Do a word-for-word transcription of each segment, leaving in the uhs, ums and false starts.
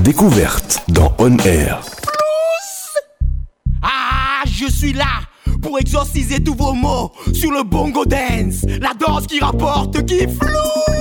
Découverte dans On Air. Ah, je suis là pour exorciser tous vos mots sur le bongo dance, la danse qui rapporte, qui floue.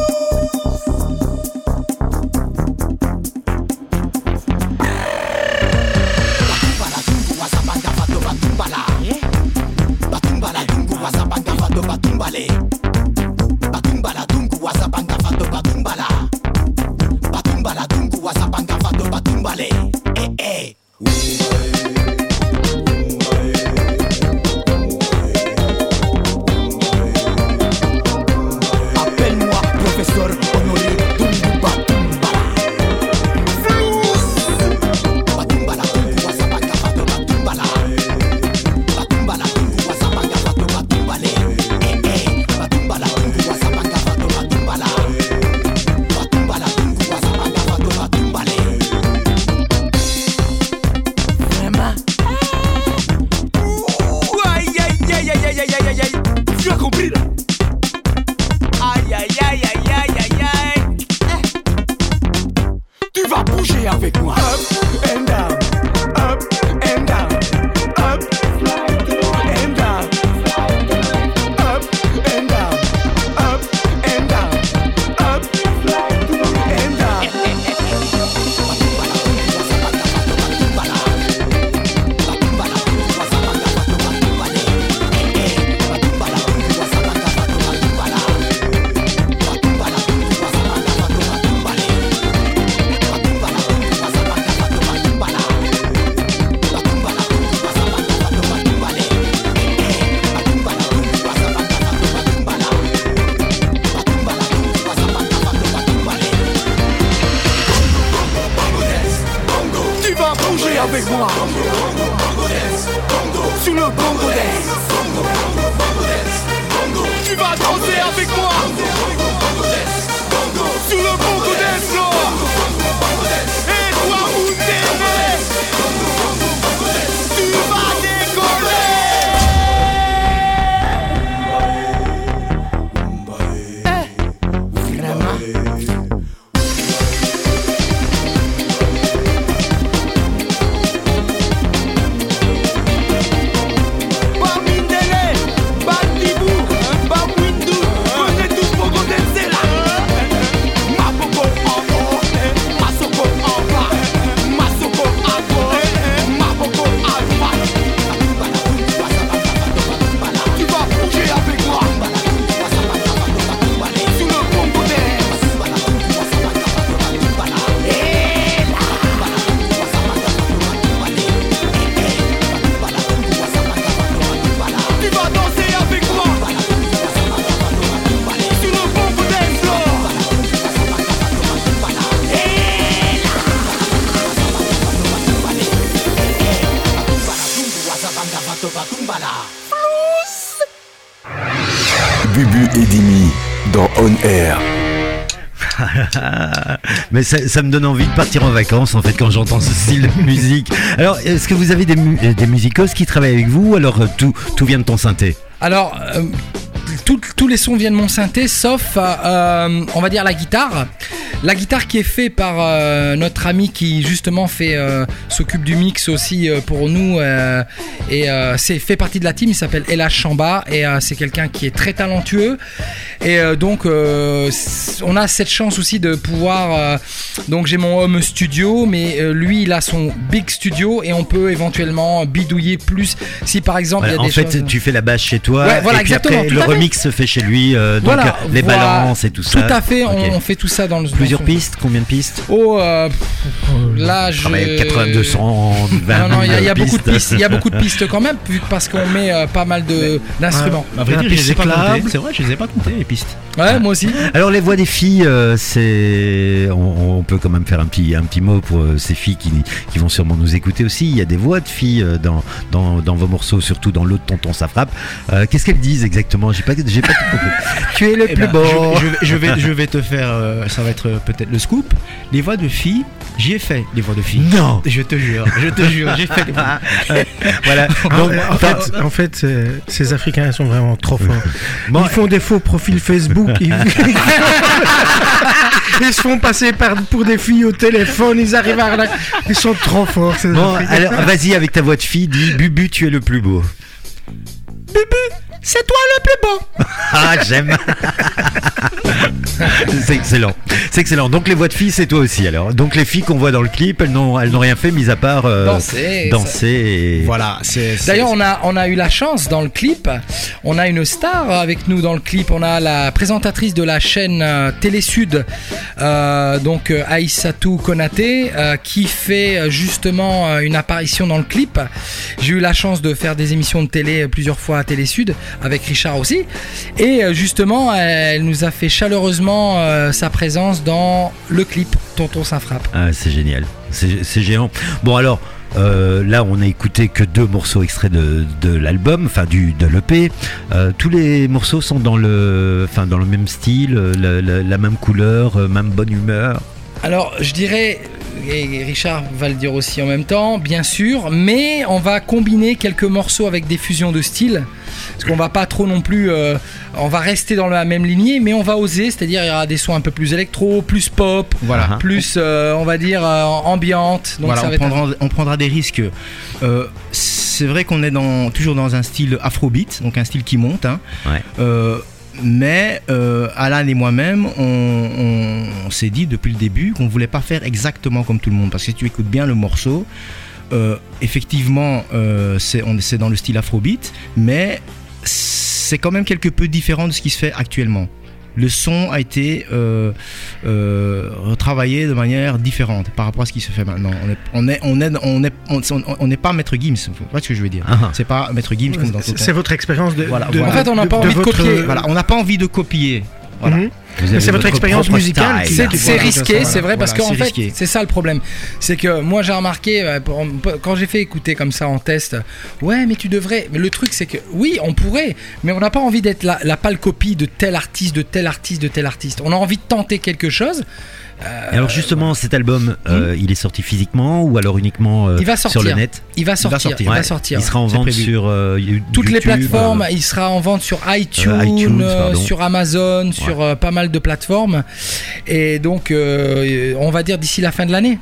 Bubu et Dimi dans On Air. Mais ça, ça me donne envie de partir en vacances en fait quand j'entends ce style de musique. Alors, est-ce que vous avez des, mu- des musicos qui travaillent avec vous? Alors tout, tout vient de ton synthé? Alors, euh, tout, tous les sons viennent de mon synthé, sauf, euh, on va dire, la guitare. La guitare qui est faite par euh, notre ami qui justement fait, euh, s'occupe du mix aussi euh, pour nous euh, et euh, c'est fait partie de la team. Il s'appelle Ella Chamba et euh, c'est quelqu'un qui est très talentueux et euh, donc euh, on a cette chance aussi de pouvoir euh, donc j'ai mon home studio mais euh, lui il a son big studio et on peut éventuellement bidouiller plus si par exemple voilà, il y a en des fait choses... tu fais la base chez toi ouais, voilà, et puis exactement, après tout le à fait. remix se fait chez lui euh, donc voilà, les voilà, balances et tout ça. Tout à fait, okay. on, on fait tout ça dans le plusieurs dans pistes, combien de pistes? Oh euh, là je ah, mais quatre-vingts, deux cents, vingt non non il y a, y a pistes. beaucoup de pistes, il y a beaucoup de pistes quand même parce qu'on met euh, pas mal de d'instruments. À vrai dire, je les ai pas comptés. C'est vrai, je les ai pas comptés les pistes. Ouais, moi aussi. Alors les voix des filles, euh, c'est, on, on peut quand même faire un petit, un petit mot pour euh, ces filles qui, qui vont sûrement nous écouter aussi. Il y a des voix de filles euh, dans, dans, dans vos morceaux, surtout dans l'autre Tonton ça frappe. Euh, qu'est-ce qu'elles disent exactement? J'ai pas, j'ai pas tout compris. Tu es le Eh plus ben, beau. Je, je, je vais, je vais te faire, euh, ça va être euh, peut-être le scoop. Les voix de filles, j'y ai fait les voix de filles. Non. Je te jure, je te jure, j'ai fait les voix. Voilà. Donc, en fait, en fait, euh, ces Africains sont vraiment trop forts. Bon, ils font des faux profils Facebook. Ils... Ils se font passer par, pour des filles au téléphone, ils arrivent à... Ils sont trop forts, ces Bon, Africains. alors vas-y avec ta voix de fille, dis Bubu, tu es le plus beau. C'est toi le plus beau. Ah, j'aime. C'est excellent. C'est excellent. Donc les voix de filles, c'est toi aussi alors. Donc les filles qu'on voit dans le clip, elles n'ont, elles n'ont rien fait mis à part euh, Danser, danser et... Voilà, c'est. c'est- D'ailleurs, on a, on a eu la chance dans le clip. On a une star avec nous dans le clip. On a la présentatrice de la chaîne euh, Télé Sud, euh, donc euh, Aïssatou Konaté, euh, qui fait euh, justement euh, une apparition dans le clip. J'ai eu la chance de faire des émissions de télé euh, plusieurs fois à Télé Sud, avec Richard aussi. Et euh, justement, elle nous a fait chaleureusement euh, sa présence dans le clip Tonton ça frappe. Ah, c'est génial. C'est, c'est géant. Bon alors. Euh, là, on a écouté que deux morceaux extraits de, de l'album, enfin du de l'E P. Euh, tous les morceaux sont dans le, enfin dans le même style, la, la, la même couleur, euh, même bonne humeur. Alors, je dirais, et Richard va le dire aussi en même temps, bien sûr, mais on va combiner quelques morceaux avec des fusions de styles. Parce qu'on va pas trop non plus, euh, on va rester dans la même lignée, mais on va oser, c'est-à-dire il y aura des sons un peu plus électro, plus pop, Voilà. plus, euh, on va dire, euh, ambiante. Donc Voilà, ça on va être un- prendra, on prendra des risques. Euh, c'est vrai qu'on est dans, toujours dans un style afrobeat, donc un style qui monte. Hein. Ouais. Euh, mais euh, Alan et moi-même, on, on- on s'est dit depuis le début qu'on voulait pas faire exactement comme tout le monde. Parce que si tu écoutes bien le morceau, euh, effectivement, euh, c'est, on, c'est dans le style afrobeat, mais c'est quand même quelque peu différent de ce qui se fait actuellement. Le son a été euh, euh, retravaillé de manière différente par rapport à ce qui se fait maintenant. On est, on est, on est, on est, on, on n'est pas Maître Gims. Vous voyez ce que je veux dire? Ah. C'est pas Maître Gims comme dans tout C'est votre expérience de. Voilà, de- voilà. En fait, on n'a pas envie de votre- copier. Voilà, on n'a pas envie de copier. Voilà. Mhm. Vous Mais avez c'est votre expérience propre musicale style. C'est, qui- c'est Voilà, risqué, voilà, c'est vrai, parce voilà, qu'en c'est fait, risqué. c'est ça le problème. C'est que moi, j'ai remarqué, euh, pour- quand j'ai fait écouter comme ça en test, ouais, mais tu devrais. Mais le truc, c'est que oui, on pourrait, mais on n'a pas envie d'être la, la pâle copie de tel artiste, de tel artiste, de tel artiste. On a envie de tenter quelque chose. Euh, Et alors justement, cet album, euh, il est sorti physiquement ou alors uniquement euh, Il va sortir. sur le net? Il va sortir. sortir. Il va Ouais. sortir. Il sera en C'est vente prévu. sur euh, You- Toutes les YouTube, plateformes, euh, il sera en vente sur iTunes, Euh, iTunes, euh, pardon. sur Amazon, sur euh, pas mal de plateformes. Et donc, euh, on va dire d'ici la fin de l'année.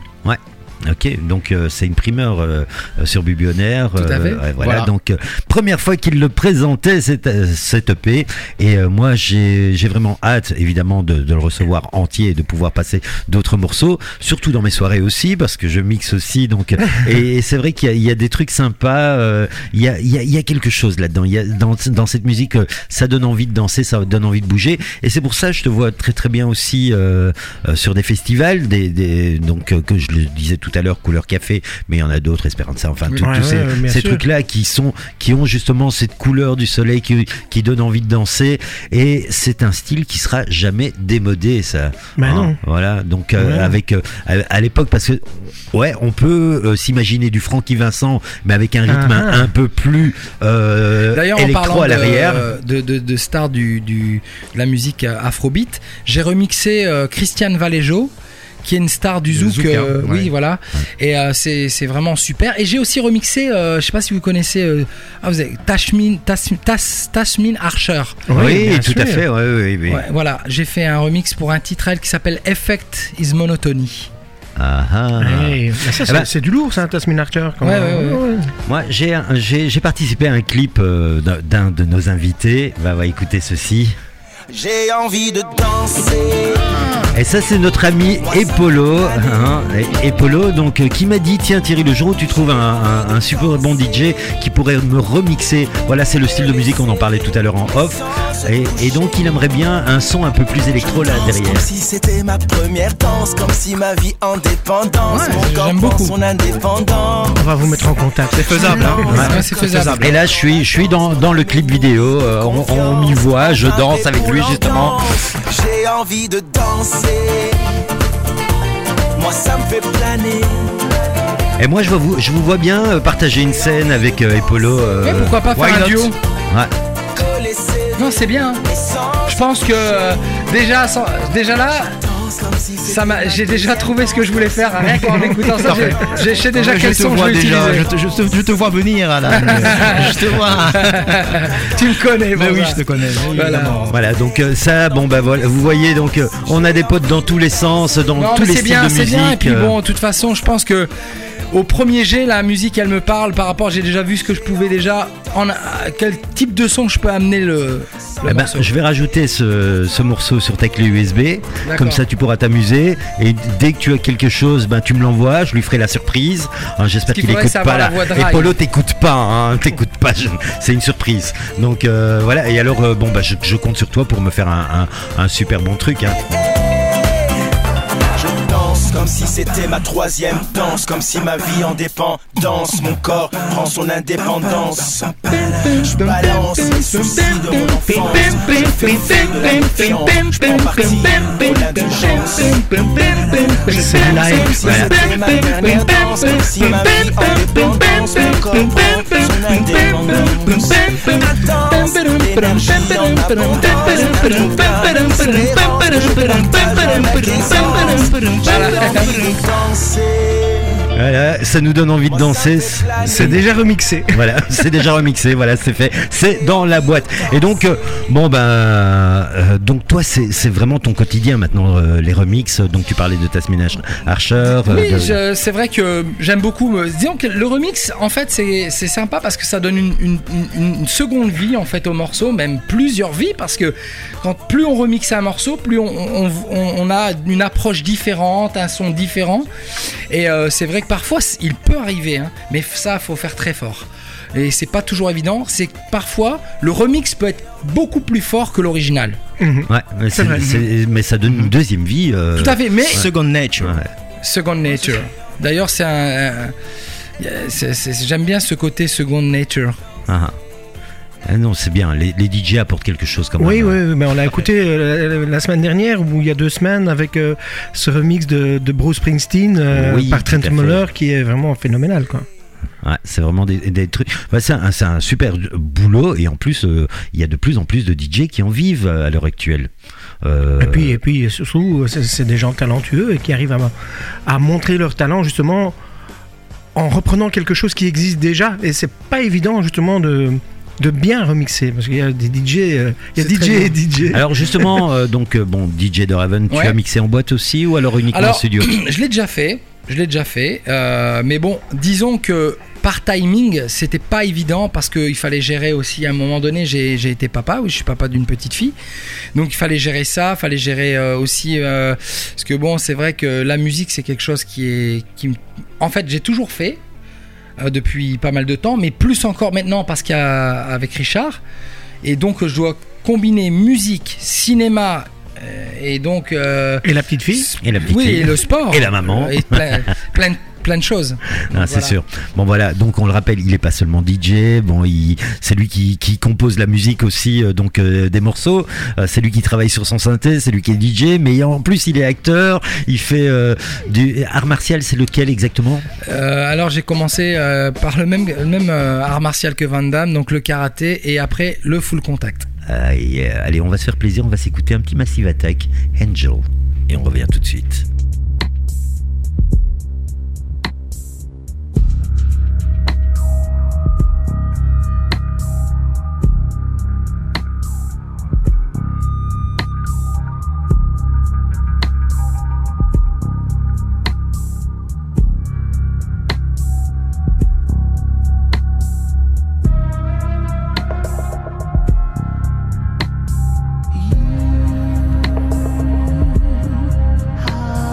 Ok, donc euh, c'est une primeur euh, euh, sur Bubionnaire. Tout à fait. voilà, Voilà. donc euh, première fois qu'il le présentait cette, euh, cette E P et euh, moi j'ai, j'ai vraiment hâte évidemment de, de le recevoir entier et de pouvoir passer d'autres morceaux, surtout dans mes soirées aussi parce que je mixe aussi donc et, et c'est vrai qu'il y a, il y a des trucs sympas, euh, il, y a, il, y a, il y a quelque chose là-dedans, il y a, dans, dans cette musique euh, ça donne envie de danser, ça donne envie de bouger et c'est pour ça que je te vois très très bien aussi euh, euh, sur des festivals, des, des, donc euh, que je le disais tout à l'heure, Couleur Café, mais il y en a d'autres, Esperanza, enfin tout- Ouais, tous ces, ouais, bien ces sûr. trucs-là qui sont, qui ont justement cette couleur du soleil qui, qui donne envie de danser, et c'est un style qui sera jamais démodé, ça. Bah Hein, non. Voilà, donc euh, Ouais. avec euh, à, à l'époque, parce que ouais, on peut euh, s'imaginer du Francky Vincent, mais avec un rythme Ah, un, un peu plus euh, D'ailleurs, en électro parlant à l'arrière. de, de, de, de stars du, du, de la musique euh, afrobeat, j'ai remixé euh, Christiane Valéjo, qui est une star du Le zouk, zouk, hein, euh, ouais. oui voilà, et euh, c'est, c'est vraiment super. Et j'ai aussi remixé, euh, je sais pas si vous connaissez, euh, ah, vous avez Tashmin, Tas- Tas- Tasmin Archer. Oui, bien tout sûr. à fait. Ouais, ouais, ouais. Ouais, voilà, j'ai fait un remix pour un titre elle qui s'appelle Effect is Monotony. Ah, ah. Ouais, mais ça, c'est, Eh ben- c'est du lourd, ça, Tasmin Archer. quand Ouais, même. ouais, ouais. Moi, j'ai, un- j'ai, j'ai participé à un clip euh, d'un, d'un de nos invités. Va, va écouter ceci. J'ai envie de danser. Et ça, c'est notre ami Epolo, hein, et- Epolo, donc euh, qui m'a dit tiens Thierry, le jour où tu trouves un, un, un super bon D J qui pourrait me remixer, voilà, c'est le style de musique, on en parlait tout à l'heure en off, et, et donc il aimerait bien un son un peu plus électro là derrière. Comme si c'était ma première danse, comme si ma vie en dépendance. Ouais, Mon corps j'aime prend beaucoup. son indépendance. On va vous mettre en contact. C'est faisable, hein. Ouais, c'est faisable. Et là, je suis, je suis dans, dans le clip vidéo, euh, on, on m'y voit, je danse avec lui justement. J'ai envie de danser. Moi ça me fait planer. Et moi, je, vois vous, je vous vois bien euh, partager une scène avec euh, Epolo. euh, Mais pourquoi pas faire why un not? duo? Ouais. Que laisser Non, c'est bien, hein. mes sens Je pense que euh, déjà, sans- déjà là, danse comme si Ça m'a, j'ai déjà trouvé ce que je voulais faire rien qu'en écoutant ça. j'ai- j'ai- Je sais déjà Je quel te son je vois vais déjà, utiliser. je te, je te- je te vois venir, Alan. Je te vois. Tu me connais, Mais bon, oui, ça. je te connais. Voilà. évidemment. Voilà, donc euh, ça, bon bah voilà, vous voyez, donc euh, on a des potes dans tous les sens, dans Non, tous mais les c'est styles bien, de c'est musique. bien. Et puis euh, bon, de toute façon, je pense que au premier jet, la musique, elle me parle par rapport. J'ai déjà vu ce que je pouvais déjà. En, à quel type de son je peux amener le. le eh ben, morceau. je vais rajouter ce, ce morceau sur ta clé U S B, D'accord. comme ça tu pourras t'amuser. Et dès que tu as quelque chose, ben, tu me l'envoies, je lui ferai la surprise. Hein, J'espère Ce qu'il qu'il faudrait, écoute c'est pas avoir là. la voix de Et Rai. Polo t'écoute pas, hein, t'écoute pas, je- c'est une surprise. Donc euh, voilà, et alors euh, bon bah je, je compte sur toi pour me faire un, un, un super bon truc. Hein. Je danse comme si c'était ma troisième danse, comme si ma vie en dépend. Danse, mon corps prend son indépendance. Je balance les soucis de mon enfance. Je fais feu de la méfiance. Je prends parti pour l'indulgence. Je C'est danse live. comme si c'était ma dernière danse, comme si ma vie en dépendance. Mon corps prend son indépendance. Intense, l'énergie en abondance. Un trou d'âme, c'est l'errance. Je partage ma présence. Voilà, ça nous donne envie de danser. C'est déjà remixé. Voilà, c'est déjà remixé, voilà, c'est fait, c'est dans la boîte. Et donc, euh, bon ben, euh, donc toi, c'est c'est vraiment ton quotidien maintenant, euh, les remixes. Donc tu parlais de Tasmin Archer. euh, Oui, de- je- c'est vrai que j'aime beaucoup. euh, Disons que le remix, en fait, c'est c'est sympa parce que ça donne une, une- une- une seconde vie en fait au morceau, même plusieurs vies, parce que quand plus on remixe un morceau, plus on, on- on- on a une approche différente, un son différent. Et euh, c'est vrai que parfois il peut arriver, hein, mais ça, faut faire très fort. Et c'est pas toujours évident. C'est que parfois le remix peut être beaucoup plus fort que l'original. Ouais, mais, c'est- vrai. c'est- mais ça donne une deuxième vie. euh, Tout à fait. Mais Second Nature. ouais. Second Nature. D'ailleurs, c'est un. un- c'est- c'est- J'aime bien ce côté Second Nature. Ah, ah. Ah non, c'est bien. Les, les D J apportent quelque chose quand même. Oui, oui, oui, mais on l'a écouté euh, la semaine dernière ou il y a deux semaines avec euh, ce remix de, de Bruce Springsteen euh, Oui, par tout à Trent fait. Muller qui est vraiment phénoménal, quoi. Ouais, c'est vraiment des, des trucs. Bah, c'est un, c'est un super boulot et en plus, euh, il y a de plus en plus de D J qui en vivent à l'heure actuelle. Euh, Et puis, et puis surtout, c'est, c'est des gens talentueux et qui arrivent à, à montrer leur talent justement en reprenant quelque chose qui existe déjà. Et c'est pas évident justement de, de bien remixer parce qu'il y a des D J, euh, il y a C'est D J très et D J. Alors justement, euh, donc euh, bon, D J de Raven, tu Ouais. as mixé en boîte aussi ou alors uniquement en Alors, studio? je l'ai déjà fait. Je l'ai déjà fait. euh, mais bon, disons que par timing, c'était pas évident parce qu'il fallait gérer aussi à un moment donné. J'ai, j'ai été papa, oui, je suis papa d'une petite fille. Donc il fallait gérer ça, il fallait gérer euh, aussi. Euh, parce que bon, c'est vrai que la musique, c'est quelque chose qui est. Qui, me- en fait, j'ai toujours fait. euh, depuis pas mal de temps, mais plus encore maintenant parce qu'avec Richard. Et donc je dois combiner musique, cinéma euh, et donc euh, Et la petite fille. Et la petite oui, fille. et le sport Et la maman. Euh, et plein, plein, de- plein de choses. Ah, Donc, c'est voilà. sûr. Bon voilà, donc on le rappelle, il est pas seulement D J, bon, il, c'est lui qui, qui compose la musique aussi, euh, donc euh, des morceaux. Euh, c'est lui qui travaille sur son synthé, c'est lui qui est D J, mais en plus il est acteur. Il fait euh, du art martial. C'est lequel exactement? Euh, alors j'ai commencé euh, par le même, le même euh, art martial que Van Damme, donc le karaté, et après le full contact. Ah, et, euh, allez, on va se faire plaisir, on va s'écouter un petit Massive Attack, Angel, et on revient tout de suite. Ah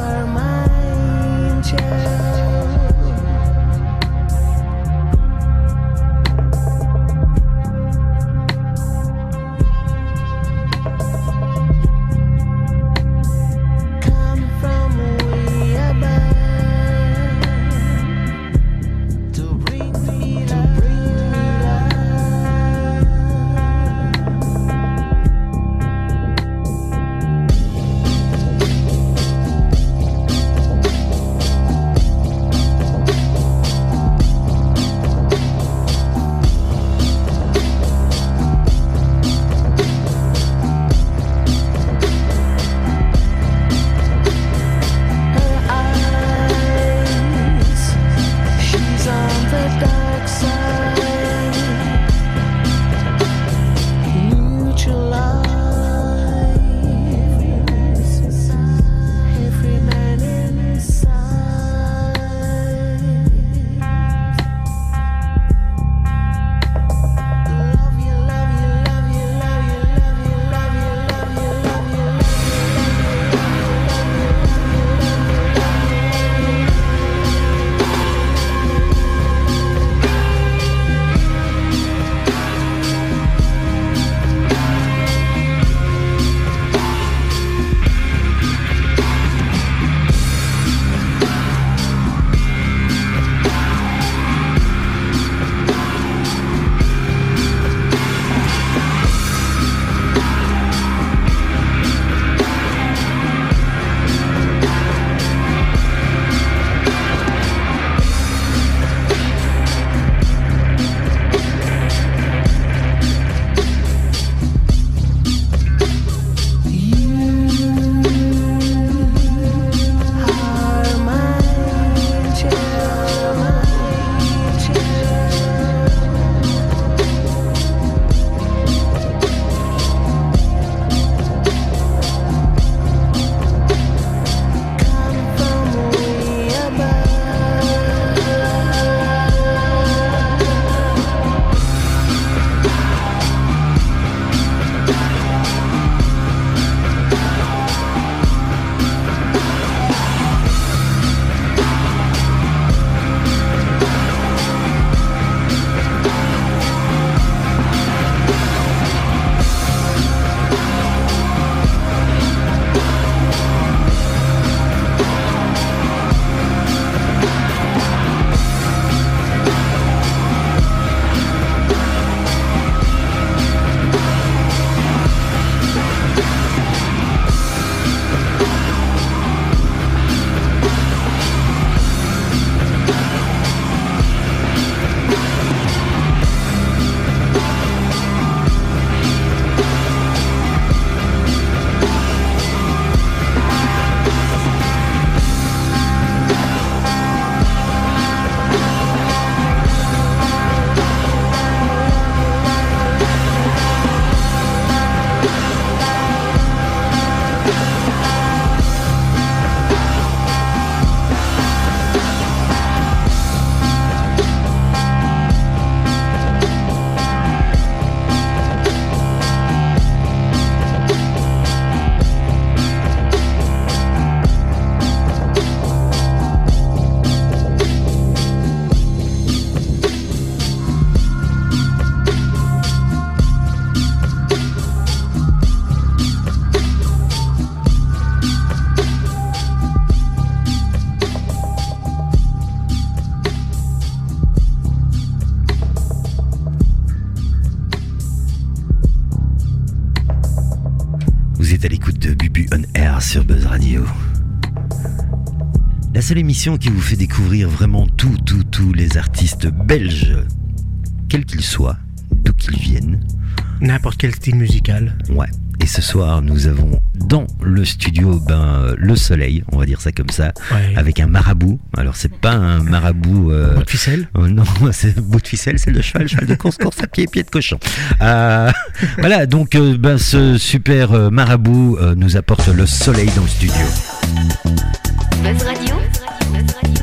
La seule émission qui vous fait découvrir vraiment tout, tout, tous les artistes belges, quels qu'ils soient, d'où qu'ils viennent. N'importe quel style musical. Ouais. Et ce soir, nous avons dans le studio ben, le soleil, on va dire ça comme ça, Ouais. avec un marabout. Alors, c'est pas un marabout. Euh... Bout de ficelle. Oh non, c'est bout de ficelle, c'est le cheval, cheval de course, course à pied, pied de cochon. Euh, voilà, donc euh, ben, ce super euh, marabout euh, nous apporte le soleil dans le studio. Buzz Radio. Buzz Radio.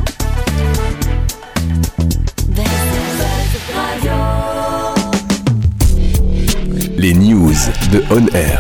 Buzz Radio. Les news de On Air.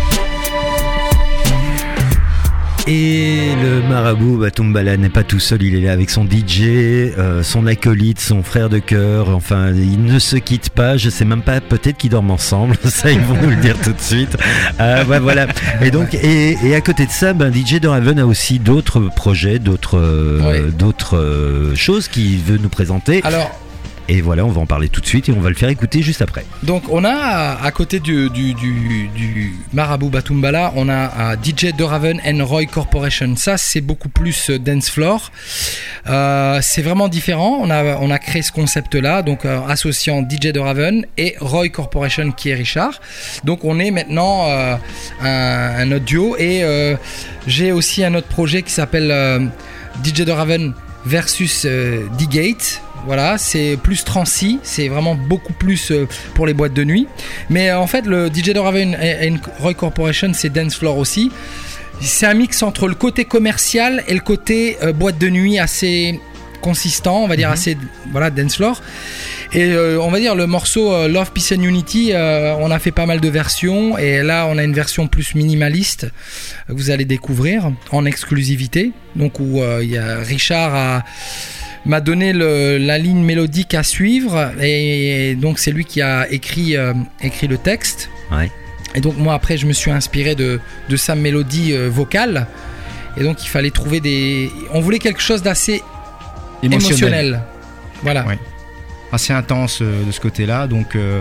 Et le marabout Batumbala n'est pas tout seul, il est là avec son D J, euh, son acolyte, son frère de cœur, enfin ils ne se quittent pas, je sais même pas, peut-être qu'ils dorment ensemble, ça ils vont nous le dire tout de suite. Euh, ouais, voilà. Et donc et, et à côté de ça, ben, D J Doraven a aussi d'autres projets, d'autres, euh, Ouais. d'autres euh, choses qu'il veut nous présenter. Alors, Et voilà, on va en parler tout de suite et on va le faire écouter juste après. donc on a à côté du, du, du, du Marabout Batumbala, on a à D J Doraven and Roy Corporation. Ça, c'est beaucoup plus euh, dance floor. Euh, c'est vraiment différent. On a, on a créé ce concept-là, donc euh, associant D J Doraven et Roy Corporation qui est Richard. Donc on est maintenant euh, un, un autre duo et euh, j'ai aussi un autre projet qui s'appelle euh, D J Doraven versus euh, D-Gate. Voilà, c'est plus transi, c'est vraiment beaucoup plus euh, pour les boîtes de nuit. Mais euh, en fait, le D J Doraven et, et Roy Corporation, c'est dance floor aussi. C'est un mix entre le côté commercial et le côté euh, boîte de nuit assez consistant, on va dire, assez voilà, dance floor. Et euh, on va dire le morceau euh, Love, Peace and Unity, euh, on a fait pas mal de versions et là on a une version plus minimaliste que vous allez découvrir en exclusivité. Donc où euh, il y a Richard a m'a donné le, la ligne mélodique à suivre et donc c'est lui qui a écrit, euh, écrit le texte. Ouais. Et donc moi après je me suis inspiré de, de sa mélodie euh, vocale et donc il fallait trouver des... On voulait quelque chose d'assez émotionnel. Voilà. Ouais. Assez intense euh, de ce côté-là, donc euh,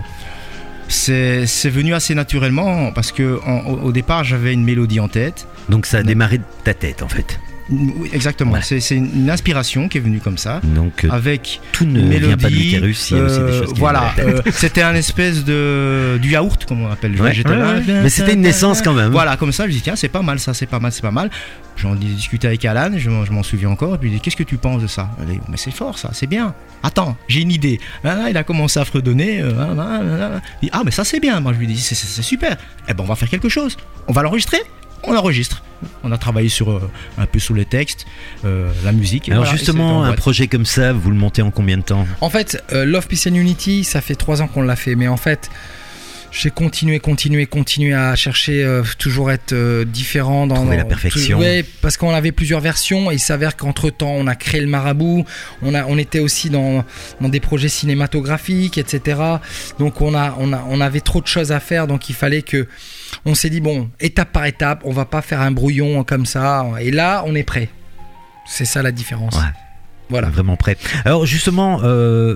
c'est, c'est venu assez naturellement parce que en- au, au départ j'avais une mélodie en tête. Donc ça a démarré de ta tête en fait. Oui, exactement, Ouais. c'est, c'est une inspiration qui est venue comme ça. Donc euh, Avec tout ne une vient pas de mélodie, l'utérus, il y a aussi des euh, choses qui voilà, viennent de la tête. euh, c'était un espèce de du yaourt comme on appelle. Ouais. J'étais là, Mais c'était une naissance quand même. Voilà, comme ça, je dis tiens, c'est pas mal ça, c'est pas mal, c'est pas mal. J'en ai discuté avec Alan, je, m'en- je m'en souviens encore, et puis il dit qu'est-ce que tu penses de ça? Elle dit, mais c'est fort ça, c'est bien. Attends, j'ai une idée. Ah, il a commencé à fredonner. euh, ah, ah, ah, ah. Il dit, ah mais ça c'est bien. Moi je lui dis c'est, c'est, c'est super. Eh ben on va faire quelque chose. On va l'enregistrer. On enregistre. On a travaillé sur euh, un peu sur les textes, euh, la musique. Et Alors voilà, et justement, c'est en un boîte. projet comme ça, vous le montez en combien de temps? En fait, euh, Love, Peace and Unity, ça fait trois ans qu'on l'a fait, mais en fait, j'ai continué, continué, continué à chercher euh, toujours être euh, différent dans Trouver la dans- perfection. tout- ouais, parce qu'on avait plusieurs versions et il s'avère qu'entre temps, on a créé le Marabout, on a, on était aussi dans dans des projets cinématographiques, et cetera. Donc on a, on a, on avait trop de choses à faire, donc il fallait que, on s'est dit bon, étape par étape, on va pas faire un brouillon comme ça. Et là, on est prêt. C'est ça la différence. Ouais. Voilà. Vraiment prêt. Alors justement, euh,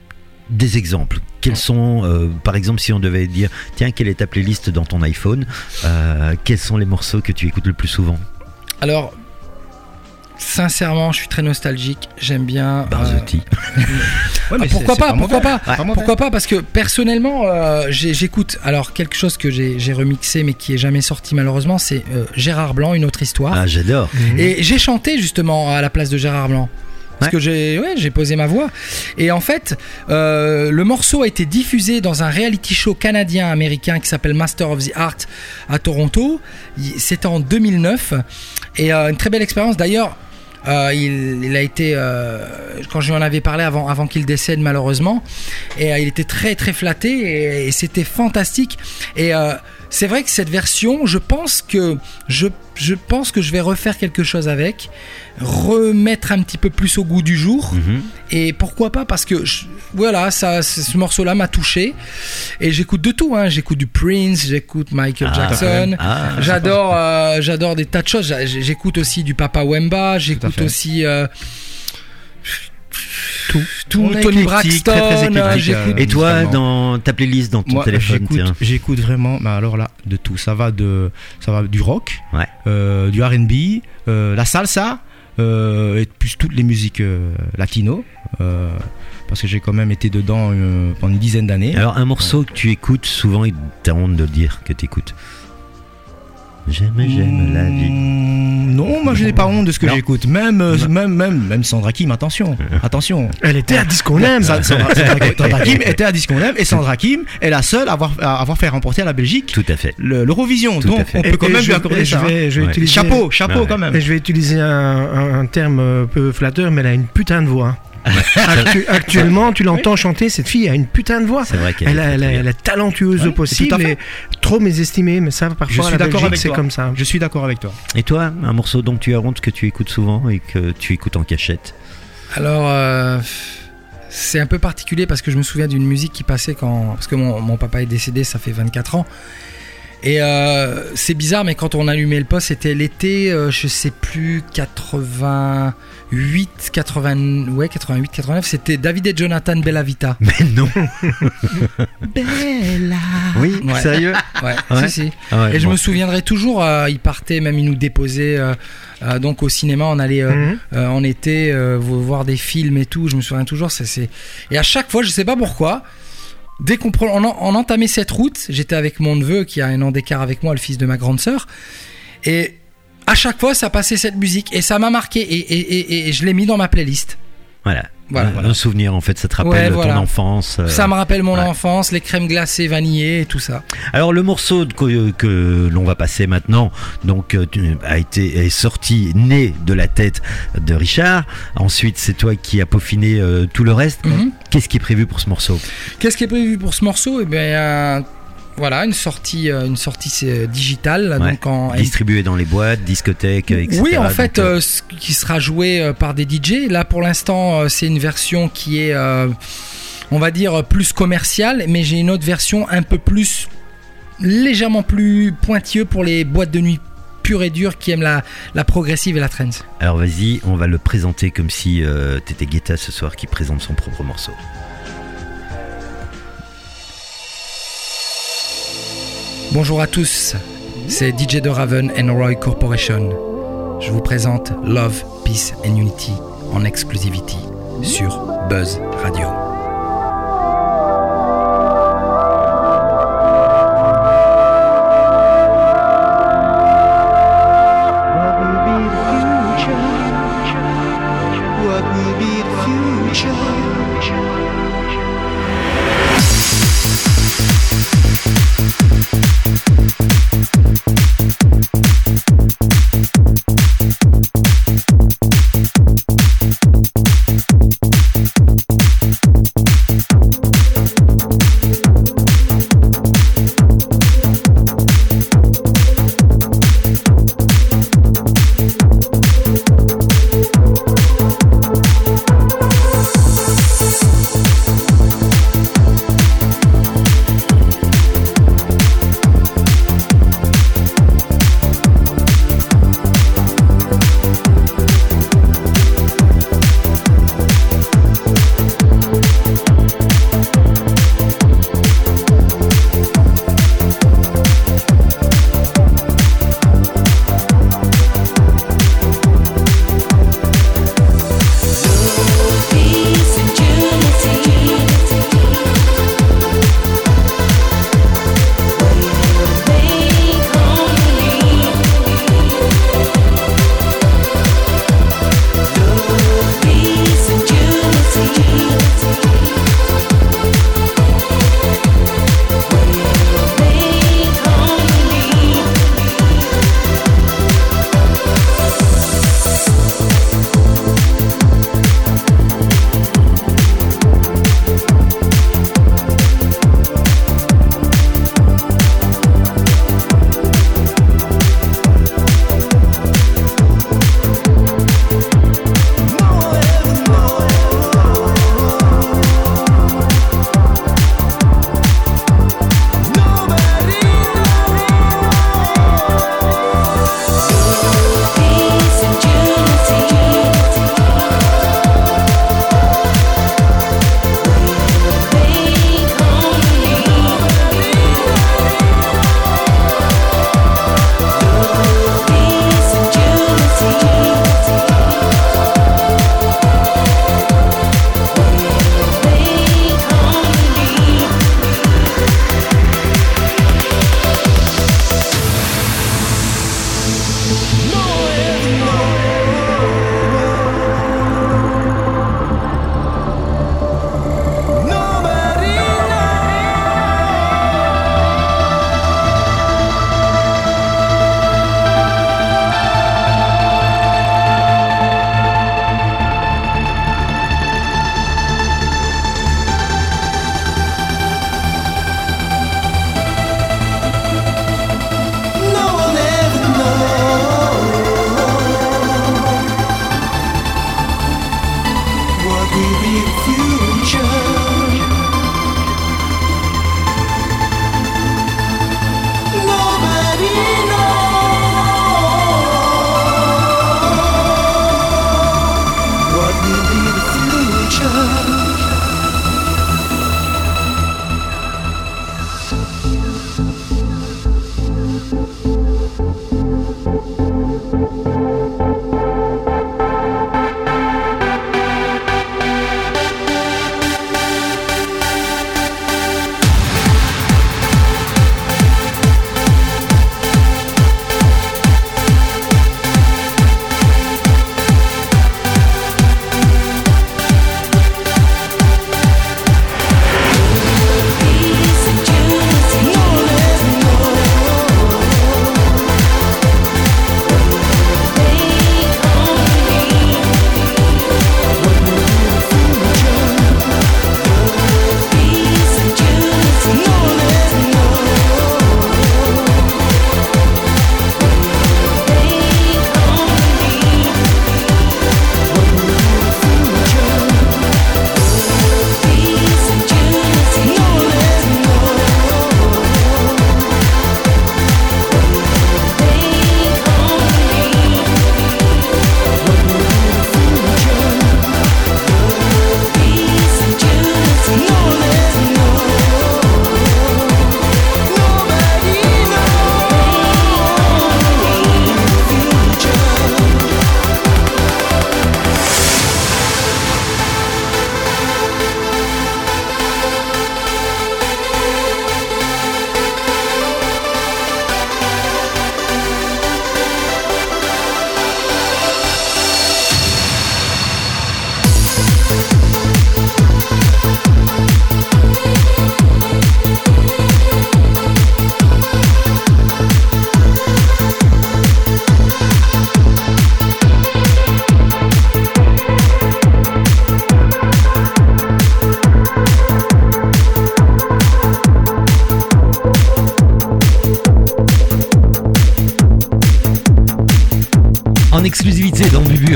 des exemples. Quels sont, euh, par exemple, si on devait dire, tiens, quelle est ta playlist dans ton iPhone, euh, quels sont les morceaux que tu écoutes le plus souvent? Alors, sincèrement, je suis très nostalgique. J'aime bien. Barzotti. Ouais, Ah, mais pourquoi c'est- pas, c'est pourquoi mauvais. pas, Pas mauvais. pourquoi pas, parce que personnellement, euh, j'ai- j'écoute. Alors quelque chose que j'ai j'ai remixé mais qui est jamais sorti malheureusement, c'est euh, Gérard Blanc, une autre histoire. Ah, j'adore. Et j'ai chanté justement à la place de Gérard Blanc. Parce Ouais. que j'ai ouais, j'ai posé ma voix. Et en fait, euh, le morceau a été diffusé dans un reality show canadien-américain qui s'appelle Master of the Art à Toronto. Il- C'était en deux mille neuf. Et euh, une très belle expérience. D'ailleurs, euh, il, il a été... euh, quand je lui en avais parlé avant, avant qu'il décède malheureusement, et euh, il était très très flatté et, et c'était fantastique. Et... Euh, c'est vrai que cette version, je pense que je, je pense que je vais refaire quelque chose avec, remettre un petit peu plus au goût du jour. Mhm. Et pourquoi pas, parce que je- voilà, ça, ce ce morceau-là m'a touché. Et j'écoute de tout, hein. J'écoute du Prince, j'écoute Michael Ah, Jackson. ah. J'adore, euh, j'adore des tas de choses. J'a- J'écoute aussi du Papa Wemba. J'écoute fait. aussi euh, Tout. tout On est Tony éclectique, Braxton. très, très éclectique, euh, j'écoute- Et toi, Vraiment. dans ta playlist, dans ton Moi, téléphone, j'écoute, tiens. j'écoute vraiment, mais alors là, de tout. Ça va de, ça va du rock, Ouais. euh, du R and B, euh, la salsa, euh, et plus toutes les musiques euh, latino, euh, parce que j'ai quand même été dedans euh, pendant une dizaine d'années. Alors un morceau que tu écoutes, souvent il t'a honte de le dire que tu écoutes. J'aime, j'aime la vie. Mmh, non, moi je n'ai pas honte de ce que Non. j'écoute. Même, euh, même, même, même Sandra Kim, attention, attention. Elle était à Disco Name. Sa- Sandra, Sandra- Sandra Kim était à Disco Name et Sandra Kim est la seule à avoir, à avoir fait remporter à la Belgique Tout à fait. le- l'Eurovision. Tout à Donc fait. on peut quand Et même je- lui accorder et je ça. vais- je vais Ouais. utiliser- Chapeau, chapeau Ouais. quand même. Et je vais utiliser un, un- un terme un peu flatteur, mais elle a une putain de voix. Actu- actuellement, tu l'entends chanter, cette fille a une putain de voix. C'est vrai qu'elle Elle, est a- très, elle, très a- bien. elle est talentueuse Ouais, au possible tout à fait. et trop mésestimée, mais ça Je parfois suis la d'accord Belgique avec c'est toi. comme ça. Je suis d'accord avec toi. Et toi, un morceau dont tu as honte que tu écoutes souvent et que tu écoutes en cachette? Alors, euh, c'est un peu particulier parce que je me souviens d'une musique qui passait quand. Parce que mon, mon papa est décédé, ça fait vingt-quatre ans. Et euh, c'est bizarre, mais quand on allumait le poste, c'était l'été, euh, je sais plus, quatre-vingt-huit, quatre-vingts, ouais, quatre-vingt-huit, quatre-vingt-neuf, c'était David et Jonathan Bellavita. Mais non. Bella. Oui, Ouais. sérieux? Ouais, Ouais. si, si. Ah ouais, Et je bon. me souviendrai toujours, euh, il partait, même il nous déposait euh, euh, donc au cinéma, on allait euh, Mhm. euh, en été euh, vo- voir des films et tout, je me souviens toujours, c'est, c'est... Et à chaque fois, je sais pas pourquoi, dès qu'on pre- on, en- on entamait cette route, j'étais avec mon neveu qui a un an d'écart avec moi, le fils de ma grande sœur, et à chaque fois ça passait cette musique, et ça m'a marqué, et, et, et, et je l'ai mis dans ma playlist. Voilà. Voilà, un, voilà. un souvenir, en fait, ça te rappelle Ouais, ton voilà. enfance. euh. Ça me rappelle mon ouais. enfance, les crèmes glacées vanillées et tout ça. Alors le morceau de- que, que l'on va passer maintenant, donc euh, tu- a été est sorti, né de la tête de Richard. Ensuite, c'est toi qui as peaufiné euh, tout le reste. Mhm. Qu'est-ce qui est prévu pour ce morceau? Qu'est-ce qui est prévu pour ce morceau? Eh bien, euh, voilà, une sortie, euh, une sortie euh, digitale, Ouais. donc en Distribué dans les boîtes, discothèques, et cetera. Oui, en fait, Donc, euh, euh, ce qui sera joué euh, par des D J. Là, pour l'instant, euh, c'est une version qui est, euh, on va dire, plus commerciale, mais j'ai une autre version un peu plus, légèrement plus pointilleuse pour les boîtes de nuit pures et dures qui aiment la, la progressive et la trance. alors vas-y, on va le présenter comme si euh, t'étais Guetta ce soir qui présente son propre morceau. Bonjour à tous, c'est D J de Raven and Roy Corporation. Je vous présente Love, Peace and Unity en exclusivity sur Buzz Radio.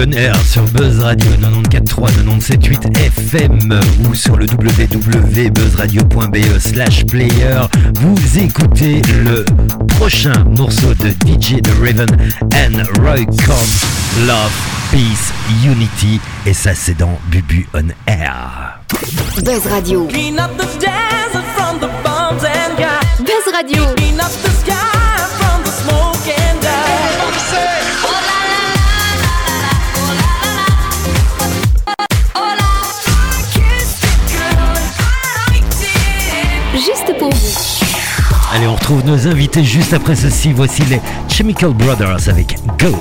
On Air sur Buzz Radio quatre-vingt-quatorze trois, quatre-vingt-dix-sept huit F M ou sur le w w w point buzz radio point b e slash player. Vous écoutez le prochain morceau de D J The Raven and Roy Cobbs, Love, Peace, Unity, et ça c'est dans Bubu On Air. Buzz Radio. Clean up the desert from the bombs and gas. Buzz Radio. Clean up the sky from the smoke and dust. Juste pour vous. Allez, on retrouve nos invités juste après ceci. Voici les Chemical Brothers avec Go.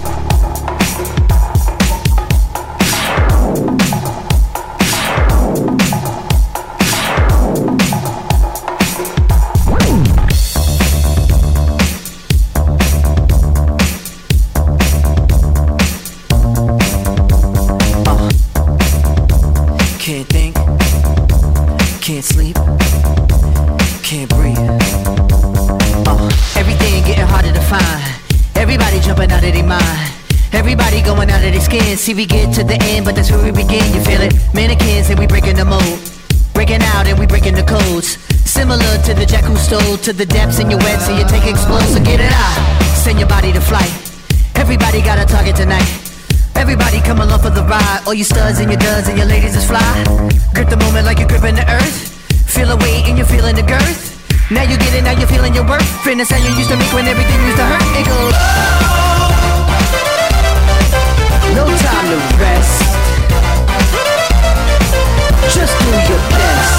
Can't think, can't sleep, can't breathe. Uh, everything getting harder to find. Everybody jumping out of their mind. Everybody going out of their skin. See, we get to the end, but that's where we begin. You feel it? Mannequins and we breaking the mold. Breaking out and we breaking the codes. Similar to the jack who stole to the depths in your wet, so you take explode. So get it out. Send your body to flight. Everybody got a target tonight. Everybody come along for the ride. All you studs and your duds and your ladies is fly. Grip the moment like you're gripping the earth. Feel a weight and you're feeling the girth. Now you get it, now you're feeling your worth. Fitness how you used to make when everything used to hurt. It goes. No time to rest. Just do your best.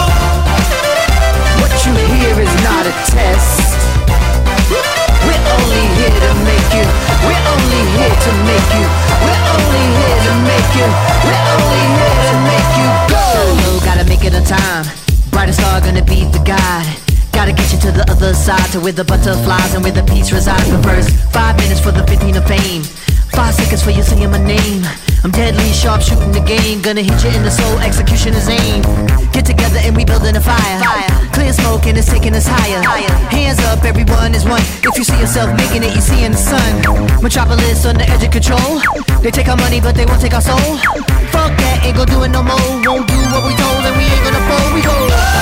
What you hear is not a test. We're only here to make you. We're only here to make you. We're only here to make you. We're only here to make you go. Solo, gotta make it on time. Brightest star gonna be the guide. Gotta get you to the other side, to where the butterflies and where the peace resides. But first, five minutes for the fifteen of fame. Five seconds for you saying my name. I'm deadly sharp shooting the game. Gonna hit you in the soul, execution is aim. Get together and we building a fire. fire. Clear smoke and it's taking us higher. higher. Hands up, everyone is one. If you see yourself making it, you see in the sun. Metropolis on the edge of control. They take our money, but they won't take our soul. Fuck that, ain't gon' do it no more. Won't do what we told and we ain't gonna fold. We go.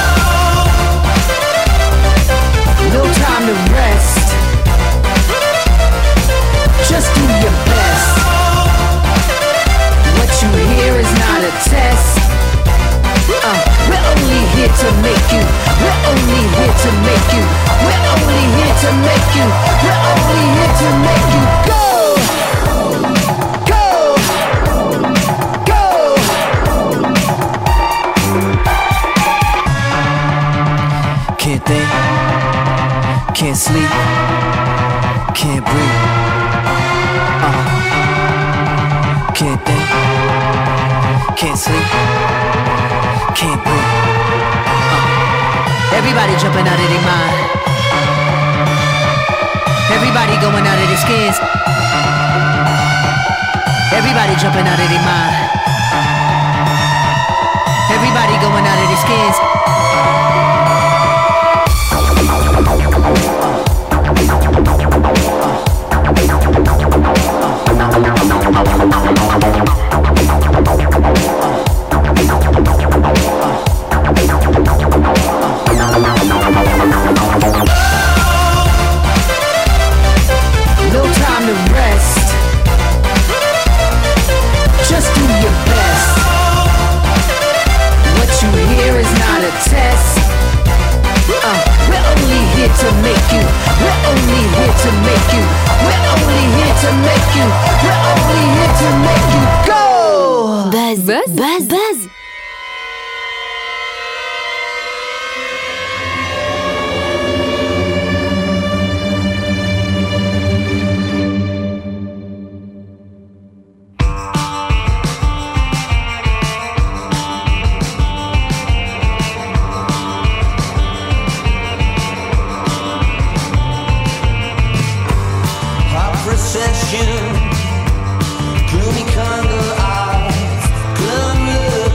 No time to rest. Just do your best. What you hear is not a test. Uh, we're only here to make you. We're only here to make you. We're only here to make you. We're only here to make you go. Go. Go. Can't think. Can't sleep. Can't breathe. Uh, can't think, can't sleep, can't breathe. Uh, everybody jumping out of their mind. Everybody going out of their skins. Everybody jumping out of their mind. Everybody going out of their skins. No time to rest. Just do your best. What you hear is not a test. Uh, we're only here to make you. We're only here to make you. We're only here to make you. We're only here to make you go. Buzz, buzz, buzz, buzz. Procession, gloomy candle eyes, glum look.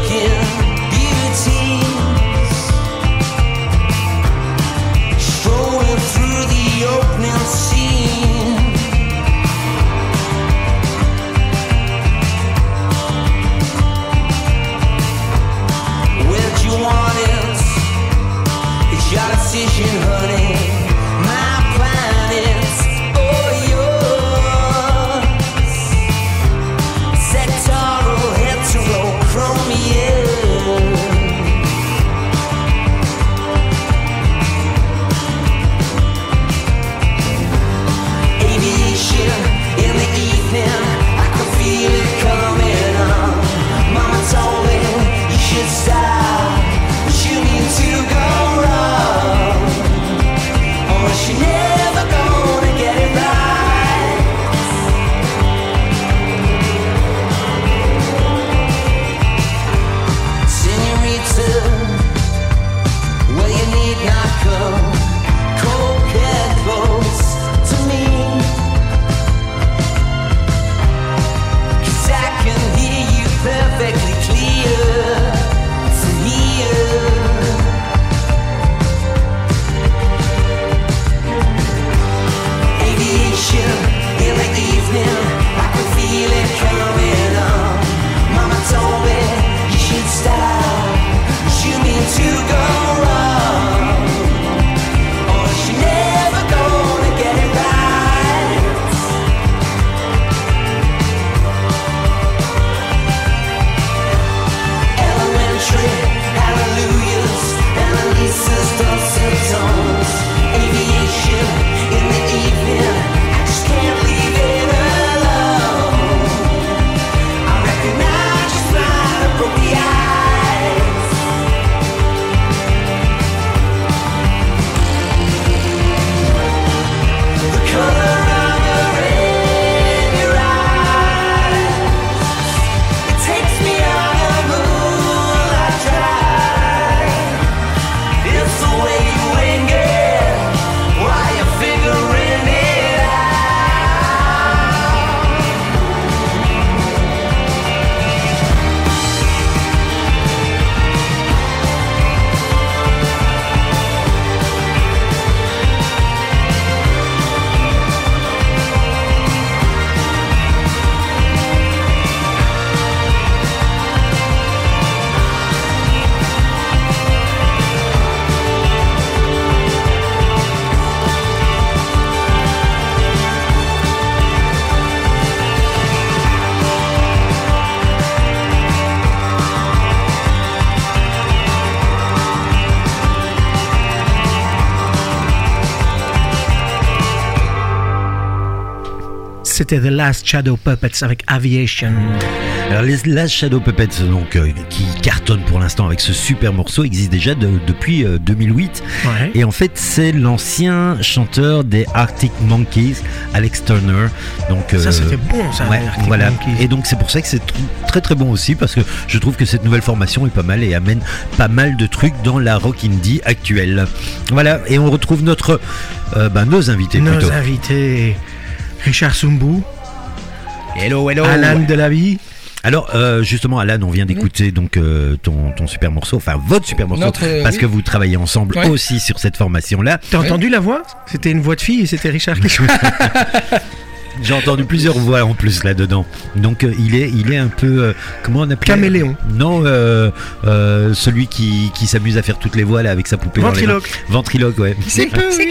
c'était The Last Shadow Puppets avec Aviation. Alors les Last Shadow Puppets, donc, euh, qui cartonnent pour l'instant avec ce super morceau, existe déjà de- depuis euh, deux mille huit. Ouais. Et en fait, c'est l'ancien chanteur des Arctic Monkeys, Alex Turner. Donc, Ça, euh, c'était bon, ça. ouais, Arctic voilà. Monkeys. Et donc c'est pour ça que c'est tr- très très bon aussi, parce que je trouve que cette nouvelle formation est pas mal et amène pas mal de trucs dans la rock indie actuelle. Voilà, et on retrouve notre, euh, ben, nos invités Nos plutôt. invités, Richard Sumbu, Hello, hello. Alan Delaby. Alors euh, justement, Alan, on vient d'écouter donc euh, ton, ton super morceau, enfin votre super morceau, Notre, euh, parce oui. que vous travaillez ensemble Ouais. aussi sur cette formation-là. T'as Ouais. entendu la voix? C'était une voix de fille et c'était Richard qui jouait. J'ai entendu plusieurs voix en plus là-dedans. Donc euh, il est, il est un peu, euh, comment on appelle? Caméléon. Non, euh, euh, celui qui, qui s'amuse à faire toutes les voix là avec sa poupée. dans les mains. Ventriloque. Ventriloque, ouais. C'est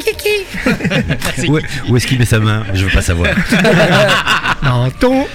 Kiki. Où, où est-ce qu'il met sa main? Je veux pas savoir. Non, ton.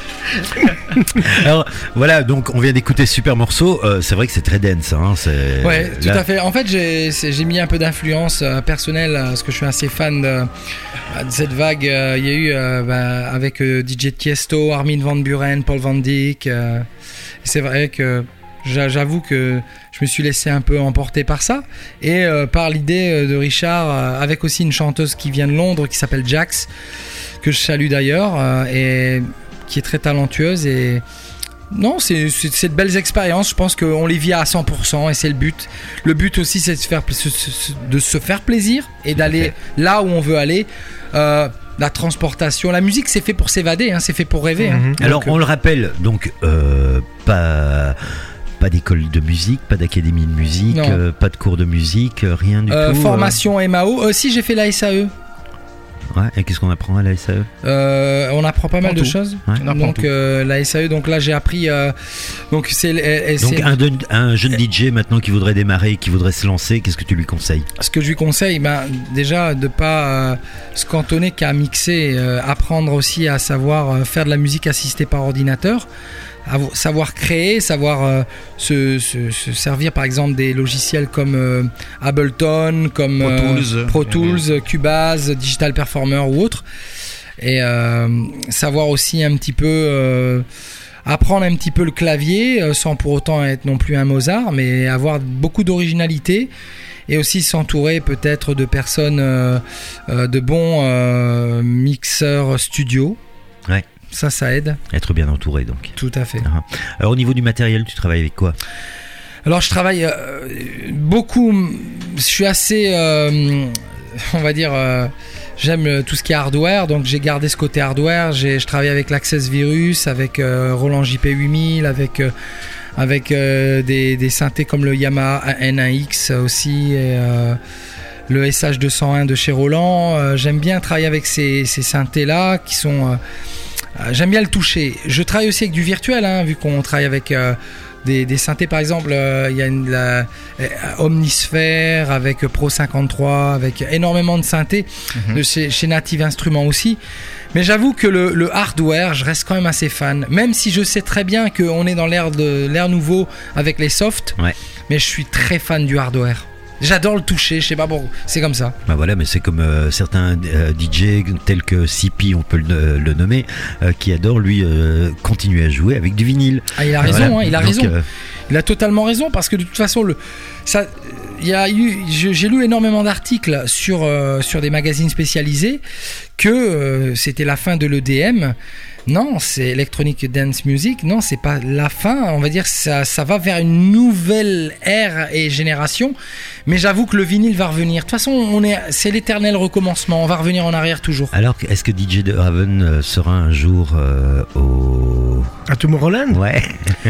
Alors voilà, donc on vient d'écouter ce super morceau. Euh, c'est vrai que c'est très dense. Hein, c'est, Ouais, tout là- à fait. En fait, j'ai c'est- j'ai mis un peu d'influence euh, personnelle euh, parce que je suis assez fan de, de cette vague. Euh, Il y a eu euh, bah, avec euh, D J Tiesto, Armin van Buuren, Paul Van Dyk. euh, c'est vrai que j'a- j'avoue que je me suis laissé un peu emporter par ça et euh, par l'idée euh, de Richard, euh, avec aussi une chanteuse qui vient de Londres qui s'appelle Jax, que je salue d'ailleurs euh, et qui est très talentueuse et non, c'est, c'est, c'est de belles expériences. Je pense qu'on les vit à cent pour cent et c'est le but. Le but aussi, c'est de se faire, se- se- de se faire plaisir et d'aller là où on veut aller. Euh, la transportation, la musique, c'est fait pour s'évader, hein, c'est fait pour rêver. hein. Mhm. Alors Donc, on le rappelle, donc euh, pas pas d'école de musique, pas d'académie de musique, Non. euh, pas de cours de musique, euh, rien du euh, tout. formation M A O. Euh, si j'ai fait la S A E, euh. Ouais, et qu'est-ce qu'on apprend à la S A E? euh, on apprend pas mal de tout. choses. Ouais. On apprend Donc tout. euh, la S A E, donc là j'ai appris. euh, donc c'est, euh, c'est- Donc un, de- un jeune D J maintenant qui voudrait démarrer, qui voudrait se lancer, qu'est-ce que tu lui conseilles? ce que je lui conseille, ben, déjà de pas euh, se cantonner qu'à mixer, euh, apprendre aussi à savoir euh, faire de la musique assistée par ordinateur, avo- savoir créer, savoir euh, se, se- se servir par exemple des logiciels comme euh, Ableton, comme Pro euh, Tools. Pro Tools, Cubase, Digital Performer ou autre, et euh, savoir aussi un petit peu euh, apprendre un petit peu le clavier euh, sans pour autant être non plus un Mozart, mais avoir beaucoup d'originalité et aussi s'entourer peut-être de personnes, euh, euh, de bons euh, mixeurs studio. Ouais. Ça, ça aide, Être bien entouré donc. tout à fait. Alors au niveau du matériel, tu travailles avec quoi? Alors, je travaille euh, beaucoup, je suis assez, euh, on va dire, euh, j'aime euh, tout ce qui est hardware, donc j'ai gardé ce côté hardware. J'ai, je travaille avec l'Access Virus, avec euh, Roland J P huit mille, avec, euh, avec euh, des, des synthés comme le Yamaha N un X aussi, et euh, le S H deux cent un de chez Roland. Euh, j'aime bien travailler avec ces, ces synthés-là qui sont... euh, euh, j'aime bien le toucher. Je travaille aussi avec du virtuel, hein, vu qu'on travaille avec... euh, Des, des synthés par exemple, euh, il y a une, la, euh, Omnisphere avec Pro cinquante-trois, avec énormément de synthés Mhm. de chez, chez Native Instruments aussi. Mais j'avoue que le, le hardware, je reste quand même assez fan, même si je sais très bien qu'on est dans l'ère de l'ère nouveau avec les softs. Ouais. Mais je suis très fan du hardware. J'adore le toucher, je sais pas pourquoi, c'est comme ça. Bah voilà, mais c'est comme euh, certains euh, D J tels que C P, on peut le, le nommer, euh, qui adore lui euh, continuer à jouer avec du vinyle. Ah, il a raison, Voilà. hein, il a Donc, raison. euh, Il a totalement raison parce que de toute façon, le, ça, il y a eu, je- j'ai lu énormément d'articles sur, euh, sur des magazines spécialisés que euh, c'était la fin de l'E D M. Non, c'est Electronic Dance Music. Non, c'est pas la fin. On va dire ça, ça va vers une nouvelle ère et génération. Mais j'avoue que le vinyle va revenir. De toute façon, on est, c'est l'éternel recommencement. On va revenir en arrière toujours. Alors, est-ce que D J de Raven euh, sera un jour euh, au... À Tomorrowland. Ouais.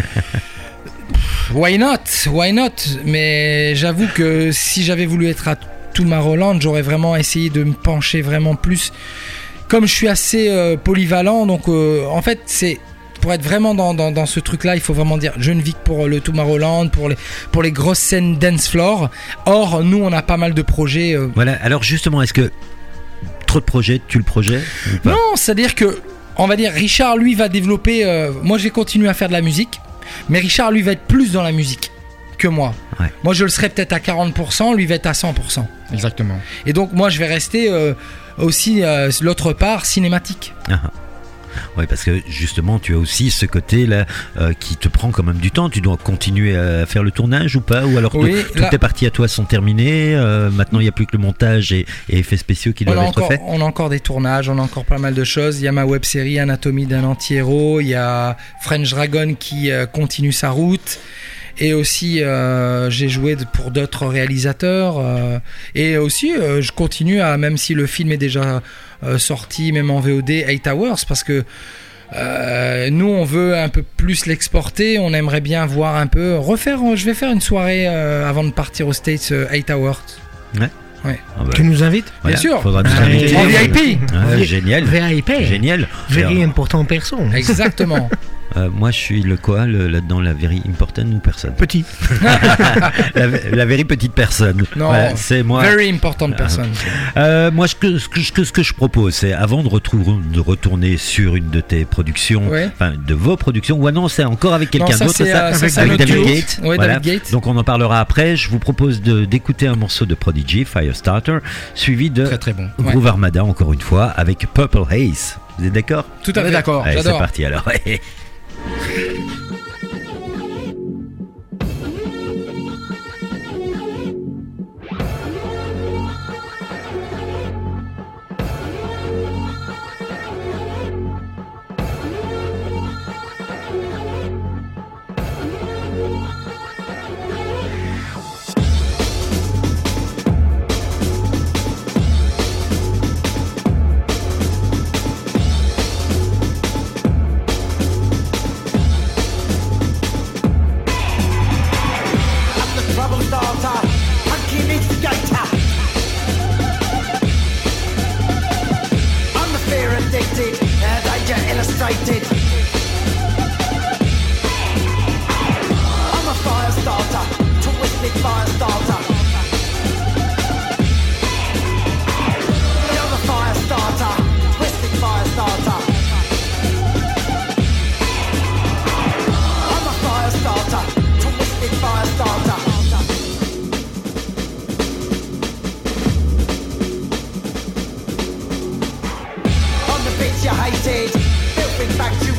Why not? Why not? Mais j'avoue que si j'avais voulu être à Tomorrowland, j'aurais vraiment essayé de me pencher vraiment plus. Comme je suis assez euh, polyvalent, donc euh, en fait, c'est pour être vraiment dans, dans, dans ce truc-là, il faut vraiment dire je ne vis que pour le Tomorrowland, pour les, pour les grosses scènes dance floor. Or, nous, on a pas mal de projets. euh, Voilà, alors justement, est-ce que trop de projets, tu le projet ou pas? Non, c'est-à-dire que, on va dire, Richard, lui, va développer. euh, moi, je vais continuer à faire de la musique, mais Richard, lui, va être plus dans la musique que moi. Ouais. Moi, je le serai peut-être à quarante pour cent, lui va être à cent pour cent. Exactement. Et donc, moi, je vais rester euh, aussi, euh, l'autre part, cinématique. Ah, Oui, parce que justement, tu as aussi ce côté-là euh, qui te prend quand même du temps. Tu dois continuer à faire le tournage ou pas? Ou alors Oui, tout- toutes là- tes parties à toi sont terminées. euh, maintenant, il n'y a plus que le montage et, et effets spéciaux qui On doivent a, être encore, faits. on a encore des tournages, on a encore pas mal de choses. Il y a ma web-série Anatomie d'un anti-héros, il y a French Dragon qui euh, continue sa route. Et aussi, euh, j'ai joué de- pour d'autres réalisateurs. euh, et aussi, euh, je continue à, même si le film est déjà euh, sorti, même en V O D, eight hours, parce que euh, nous, on veut un peu plus l'exporter. On aimerait bien voir un peu, refaire. Je vais faire une soirée euh, avant de partir aux States, euh, eight hours. Ah bah, Tu nous invites? voilà, bien sûr. faudra nous Ah, inviter. en V I P. Ah, V- génial. V I P. Génial. Very Alors, important personne. Exactement. euh, moi, je suis le quoi le- là-dedans, la very important ou personne? Petit. la, la very petite personne. Non, Voilà, c'est moi. Very important person. Euh, moi, ce que, ce, que, ce que- ce que je propose, c'est avant de, retrou- de retourner sur une de tes productions, Ouais. enfin de vos productions, ou ah non, c'est encore avec quelqu'un Non, ça, d'autre, c'est, euh, ça, c'est avec notre David duo. Gates. Ouais, Voilà. David Gates. Donc on en parlera après. Je vous propose de- d'écouter un morceau de Prodigy, Firestarter, suivi de Très très bon. Groove Armada, encore une fois, avec Purple Haze. Vous êtes d'accord? Tout à On est fait. d'accord. Allez, c'est J'adore. parti alors. The trouble starter, punky instigator. I'm the fear addicted, uh, danger illustrated. I'm a fire starter, twisted fire starter. I'm a fire starter, twisted fire starter. I'm a fire starter, twisted fire starter. I'm the bitch you hated, filthy factual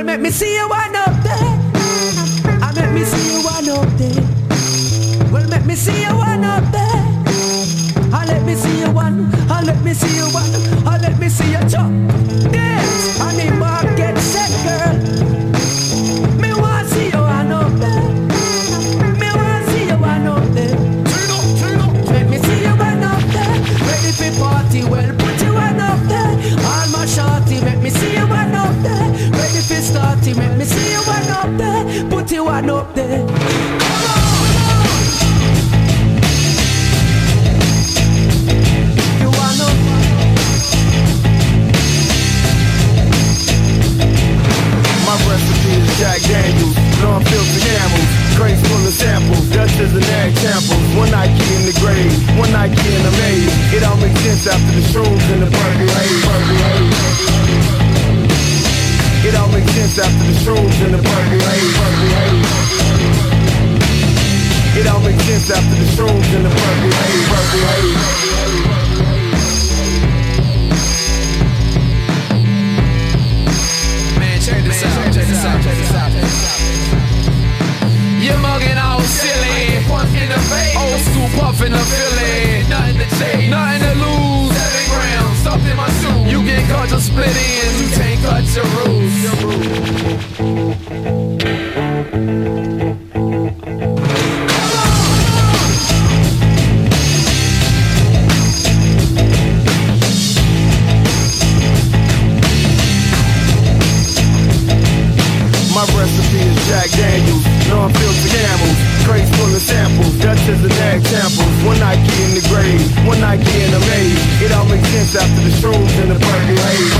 Well, make me see you one up there. I make me see you one up there. Well, make me see you one up there. I let me see you one. I let me see you one. I let me see you jump. Dance on the market set, girl. Me want see you one up there. Me want see you one up there. Turn up, turn up. Let me see you one up there. Ready for party, well put you one up there. All my shorty, make me see you one up there. Ready for starty, make me see you one up there. Put you one up there. Come on. My recipe is Jack Daniels, non-filtered camels, crates full of samples, just as an example. One Nike in the grave, one Nike in the maze. It all makes sense after the shrooms and the burger haze. It all makes sense after the shrooms and the burger haze. It all makes sense after the shrooms and the burger haze. Check this out, check this out, check this out. You're mugging all silly. In the face. Old school puff in the Philly. Nothing to chase, nothing to lose. Seven grams, stuffed in my shoe. You get caught, you'll split ends. You can't cut your rules. My recipe is Jack Daniels, non-filtered camels, crates full of samples, just as an example. One Nike in the grave, one Nike in the maze. It all makes sense after the shrooms and the burger haze.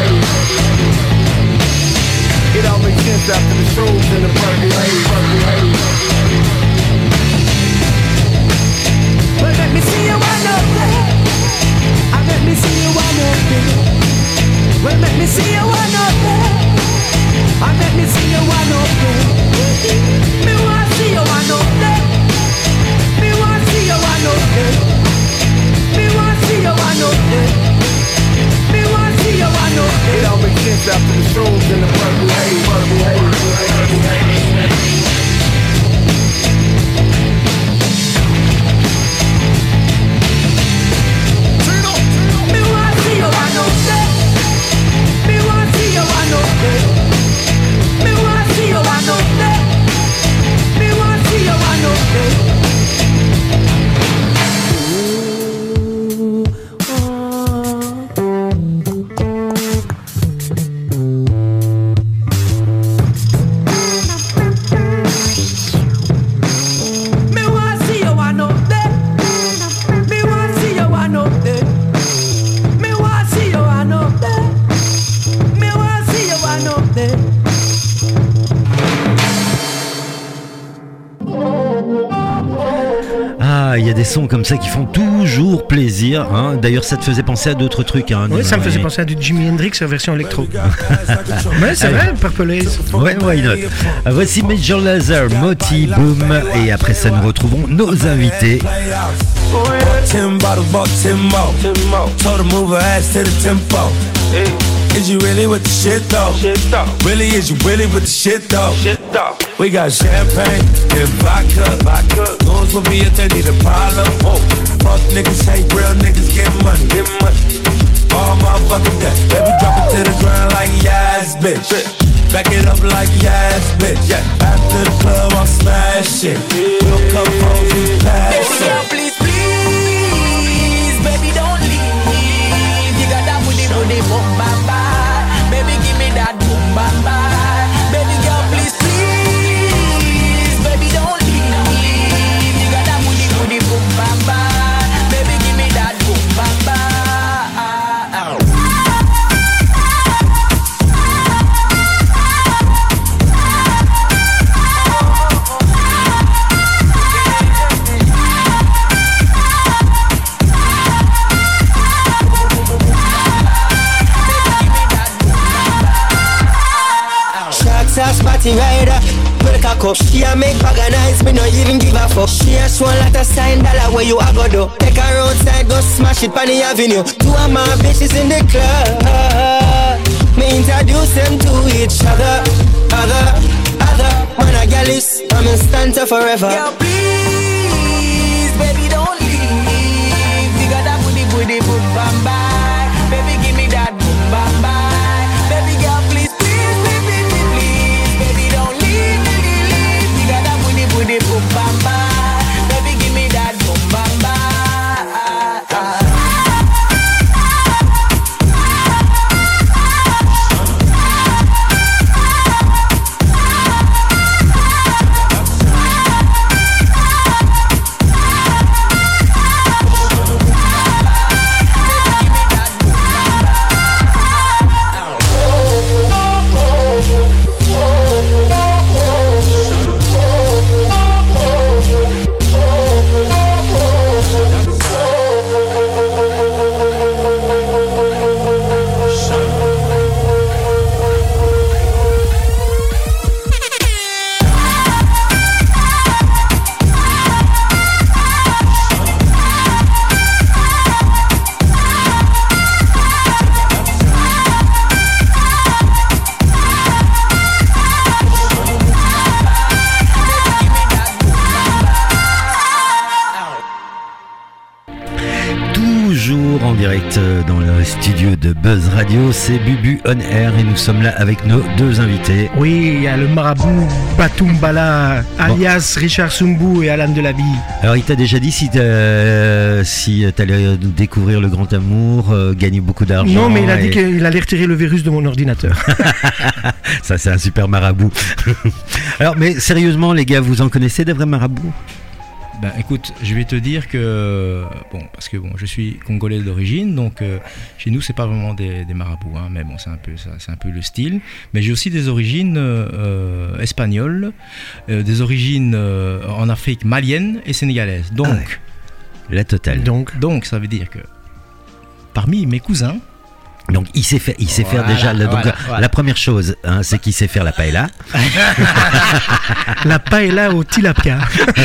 It all makes sense after the shrooms and the burger haze. Well, let me see you one up there. I let me see you one up there. Well, let me see you one up there. I let me see you one up there. Me want see you one up there. Me want see you one up there. Me want see you one up there. Me want see you one up there. It all makes sense after the shrooms and the purple haze. Me want see you one up there. Me want see you one up there. Me want see you one up there. Me want see you one up there. Me want see you one up there. Me want see you one up there. Me want see you one up there. Me want see you one up there. Ah, il y a des sons comme ça qui font toujours plaisir. Hein. D'ailleurs, ça te faisait penser à d'autres trucs. Hein, oui, ça me faisait penser à du Jimi Hendrix en version électro. Ouais, c'est vrai, Purple Haze. Ouais, why not. Voici Major Lazer, Moti, Boom. Et après ça, nous retrouvons nos invités. Ten bottles, bought ten more. Told her move her ass to the tempo. Is you really with the shit though? Really, is you really with the shit though? We got champagne and vodka. Goons will be if they need a problem. Fuck niggas, hate real niggas, get money. Get money. All motherfucking day. Baby, drop it to the ground like yes, bitch. Back it up like yes, bitch. After the club, I'll smash it. We'll come home, we pass it. Please, please, baby, don't leave. You got that booty, booty, boom, bam, bam. Baby, give me that boom, bam, bam. Baby girl, please, please, baby, don't leave. You got that booty, booty, boom, bam, bam. Baby, give me that boom, bam, bam. Spotty rider, with a cock up. She a make bag and eyes, me no even give a fuck. She a show a lot of sign dollar where you a go do. Take her outside, go smash it on the avenue. Two of my bitches in the club. Me introduce them to each other, other, other. Man a gal is, I'm in stanza forever. Girl, please, baby, don't leave. You got that booty, booty, boom, bam, bye. Baby, give me that boom, bam, bye. Baby, girl, please, please, please, please, please, please. Baby, don't leave, leave, leave. You got that booty, booty, boom, bam, bye. Baby, give me that boom, bam, bye. Dans le studio de Buzz Radio, c'est Bubu On Air et nous sommes là avec nos deux invités. Oui, il y a le marabout Batoumbala, alias bon. Richard Sumbu et Alan Delaby. Alors il t'a déjà dit si t'allais si découvrir le grand amour, euh, gagner beaucoup d'argent. Non, mais il a et... dit qu'il allait retirer le virus de mon ordinateur. Ça c'est un super marabout. Alors mais sérieusement les gars, vous en connaissez des vrais marabouts? Ben écoute, je vais te dire que bon, parce que bon, je suis congolais d'origine, donc euh, chez nous c'est pas vraiment des, des marabouts, hein, mais bon c'est un peu ça, c'est un peu le style. Mais j'ai aussi des origines euh, espagnoles, euh, des origines euh, en Afrique malienne et sénégalaise. Donc ah ouais. La totale. Donc donc ça veut dire que parmi mes cousins. Donc il sait faire, il sait voilà, faire déjà. Donc voilà, voilà. La première chose, hein, c'est qu'il sait faire la paella. La paella au tilapia.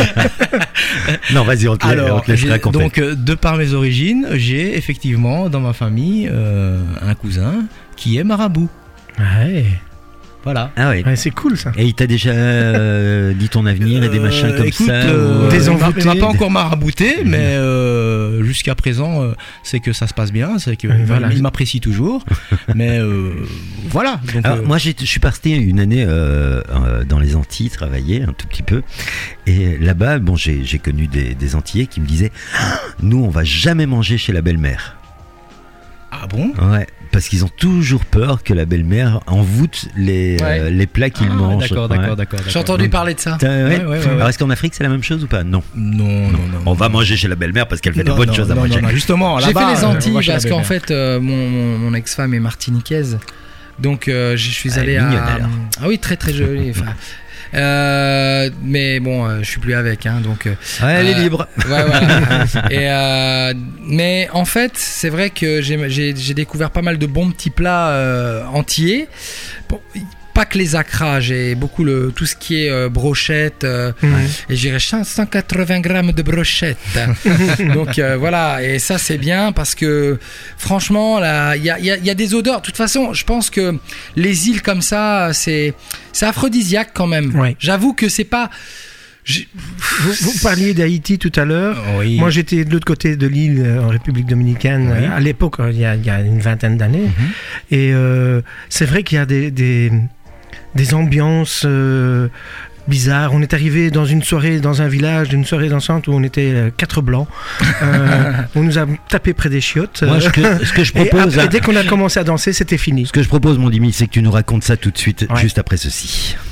Non, vas-y, on te, Alors, on te laisse raconter. Donc, de par mes origines, j'ai effectivement dans ma famille euh, un cousin qui est marabout. Ouais. Voilà. Ah oui. Ouais, c'est cool ça. Et il t'a déjà euh, dit ton avenir et des machins comme écoute, ça euh, ou... Des envoûtés. Il m'a pas encore marabouté, mmh. mais euh, jusqu'à présent, euh, c'est que ça se passe bien, c'est que mmh, voilà. Il m'apprécie toujours. Mais euh, voilà. Donc, Alors, euh... moi, j'ai, je suis parti une année euh, euh, dans les Antilles travailler un tout petit peu, et là-bas, bon, j'ai, j'ai connu des, des Antillais qui me disaient, ah, nous, on va jamais manger chez la belle-mère. Ah bon? Ouais. Parce qu'ils ont toujours peur que la belle-mère envoûte les, ouais. euh, les plats qu'ils ah, mangent. D'accord, ouais. d'accord, d'accord. J'ai entendu Donc, parler de ça. Ouais, ouais, ouais, ouais, Alors, ouais. est-ce qu'en Afrique, c'est la même chose ou pas? Non. Non, non, non. On va manger chez la belle-mère parce qu'elle fait non, de bonnes non, choses à non, manger. Non, non, justement, j'ai là-bas, fait les Antilles euh, parce qu'en fait, euh, mon, mon, mon ex-femme est martiniquaise. Donc, euh, je suis ah, allé mignonne, à. Alors. Ah oui, très très jolie. Enfin, Euh, mais bon, euh, je suis plus avec, hein, donc. Euh, ouais, elle euh, est libre. Ouais, voilà. Et euh, mais en fait, c'est vrai que j'ai, j'ai, j'ai découvert pas mal de bons petits plats euh, entiers. Bon, pas que les acras, j'ai beaucoup le tout ce qui est euh, brochette. Euh, mmh. Et j'irais cent quatre-vingts grammes de brochette. Donc euh, voilà, et ça c'est bien parce que franchement, là, il y a, y, a, y a des odeurs. De toute façon, je pense que les îles comme ça, c'est, c'est aphrodisiaque quand même. Ouais. J'avoue que c'est pas. Vous, vous parliez d'Haïti tout à l'heure. Oui. Moi, j'étais de l'autre côté de l'île, en République dominicaine, oui. à l'époque, il y, a, il y a une vingtaine d'années. Mm-hmm. Et euh, c'est vrai qu'il y a des, des, des ambiances euh, bizarres. On est arrivé dans une soirée, dans un village, une soirée dansante où on était euh, quatre blancs. Euh, on nous a tapé près des chiottes. Moi, ce que, ce que je propose. Et, après, hein, dès qu'on a commencé à danser, c'était fini. Ce que je propose, mon Dimi, c'est que tu nous racontes ça tout de suite, ouais. juste après ceci.